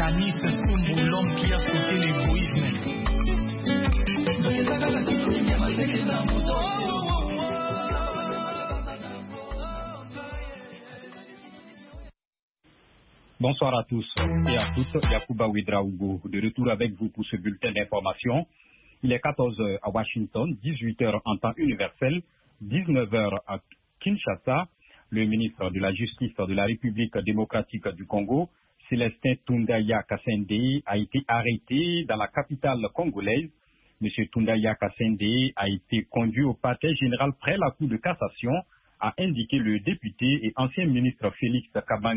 Yanis Sumbu, l'homme qui a sauté l'égoïsme. Bonsoir à tous et à toutes. Yacouba Ouedraogo de retour avec vous pour ce bulletin d'information. Il est 14h à Washington, 18h en temps universel, 19h à Kinshasa. Le ministre de la Justice de la République démocratique du Congo, Célestin Tundaya Kassende, a été arrêté dans la capitale congolaise. M. Tundaya Kassende a été conduit au parquet général près la Cour de cassation, a indiqué le député et ancien ministre Félix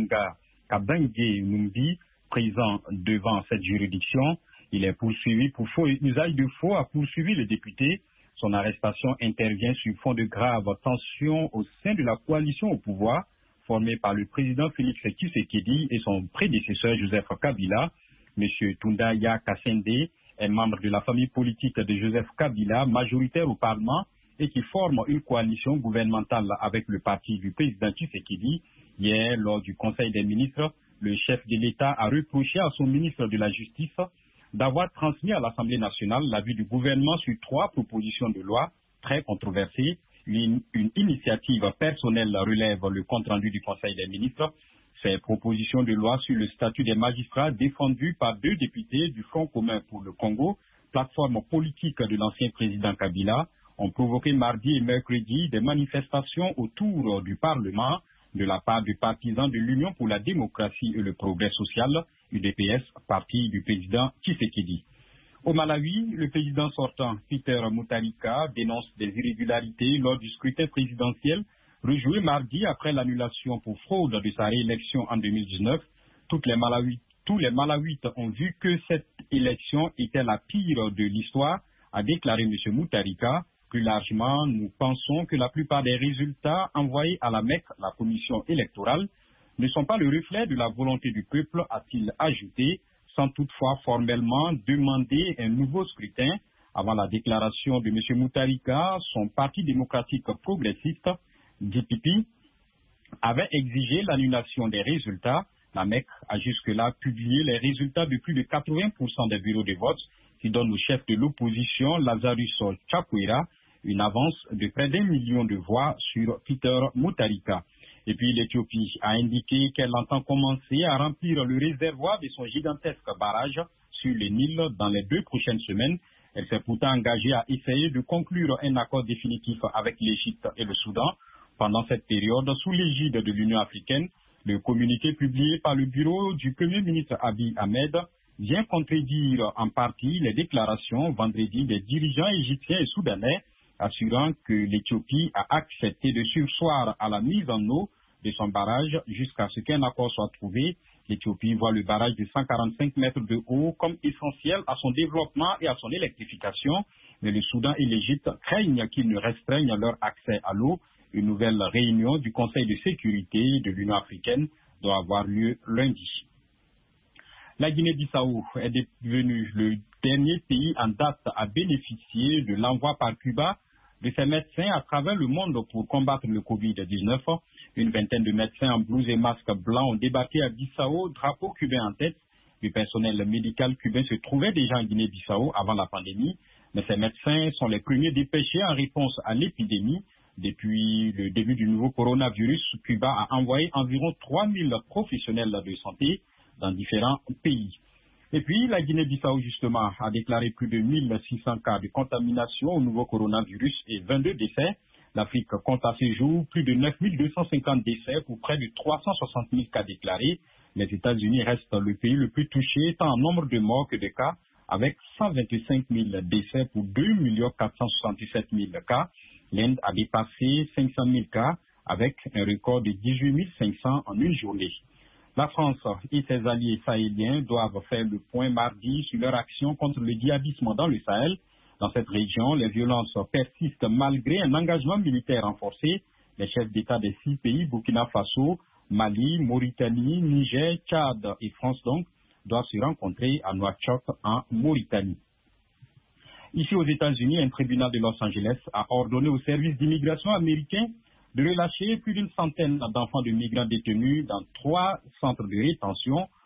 Kabange Numbi, présent devant cette juridiction. Il est poursuivi pour faux et usage de faux, a poursuivi le député. Son arrestation intervient sur fond de graves tensions au sein de la coalition au pouvoir, formée par le président Félix Tshisekedi et son prédécesseur Joseph Kabila. M. Tundaya Kassende est membre de la famille politique de Joseph Kabila, majoritaire au Parlement, et qui forme une coalition gouvernementale avec le parti du président Tshisekedi. Hier, lors du Conseil des ministres, le chef de l'État a reproché à son ministre de la Justice d'avoir transmis à l'Assemblée nationale l'avis du gouvernement sur 3 propositions de loi très controversées. Une initiative personnelle relève le compte-rendu du Conseil des ministres. Ces propositions de loi sur le statut des magistrats défendues par 2 députés du Front commun pour le Congo, plateforme politique de l'ancien président Kabila, ont provoqué mardi et mercredi des manifestations autour du Parlement de la part des partisans de l'Union pour la démocratie et le progrès social, UDPS, parti du président Tshisekedi. Au Malawi, le président sortant, Peter Mutharika, dénonce des irrégularités lors du scrutin présidentiel rejoué mardi après l'annulation pour fraude de sa réélection en 2019. Tous les Malawites ont vu que cette élection était la pire de l'histoire, a déclaré M. Mutharika. Plus largement, nous pensons que la plupart des résultats envoyés à la Mecque, la commission électorale, ne sont pas le reflet de la volonté du peuple, a-t-il ajouté, sans toutefois formellement demander un nouveau scrutin. Avant la déclaration de M. Mutharika, son parti démocratique progressiste, DPP, avait exigé l'annulation des résultats. La Mecque a jusque-là publié les résultats de plus de 80% des bureaux de vote, qui donne au chef de l'opposition, Lazarus Chakwera, une avance de près d'1 million de voix sur Peter Mutharika. Et puis l'Éthiopie a indiqué qu'elle entend commencer à remplir le réservoir de son gigantesque barrage sur le Nil dans les 2 prochaines semaines. Elle s'est pourtant engagée à essayer de conclure un accord définitif avec l'Égypte et le Soudan. Pendant cette période, sous l'égide de l'Union africaine, le communiqué publié par le bureau du Premier ministre Abiy Ahmed vient contredire en partie les déclarations vendredi des dirigeants égyptiens et soudanais, assurant que l'Éthiopie a accepté de surseoir à la mise en eau de son barrage jusqu'à ce qu'un accord soit trouvé. L'Éthiopie voit le barrage de 145 mètres de haut comme essentiel à son développement et à son électrification, mais le Soudan et l'Égypte craignent qu'ils ne restreignent leur accès à l'eau. Une nouvelle réunion du Conseil de sécurité de l'Union africaine doit avoir lieu lundi. La Guinée-Bissau est devenue le dernier pays en date à bénéficier de l'envoi par Cuba de ses médecins à travers le monde pour combattre le Covid-19. Une vingtaine de médecins en blouse et masques blancs ont débarqué à Bissau, drapeau cubain en tête. Le personnel médical cubain se trouvait déjà en Guinée-Bissau avant la pandémie, mais ces médecins sont les premiers dépêchés en réponse à l'épidémie. Depuis le début du nouveau coronavirus, Cuba a envoyé environ 3000 professionnels de santé dans différents pays. Et puis, la Guinée-Bissau, justement, a déclaré plus de 1600 cas de contamination au nouveau coronavirus et 22 décès. L'Afrique compte à ce jour plus de 9250 décès pour près de 360 000 cas déclarés. Les États-Unis restent le pays le plus touché, tant en nombre de morts que de cas, avec 125 000 décès pour 2 467 000 cas. L'Inde a dépassé 500 000 cas, avec un record de 18 500 en une journée. La France et ses alliés sahéliens doivent faire le point mardi sur leur action contre le djihadisme dans le Sahel. Dans cette région, les violences persistent malgré un engagement militaire renforcé. Les chefs d'État des 6 pays, Burkina Faso, Mali, Mauritanie, Niger, Tchad et France donc, doivent se rencontrer à Nouakchott en Mauritanie. Ici aux États-Unis, un tribunal de Los Angeles a ordonné au service d'immigration américain de relâcher plus d'une centaine d'enfants de migrants détenus dans 3 centres de rétention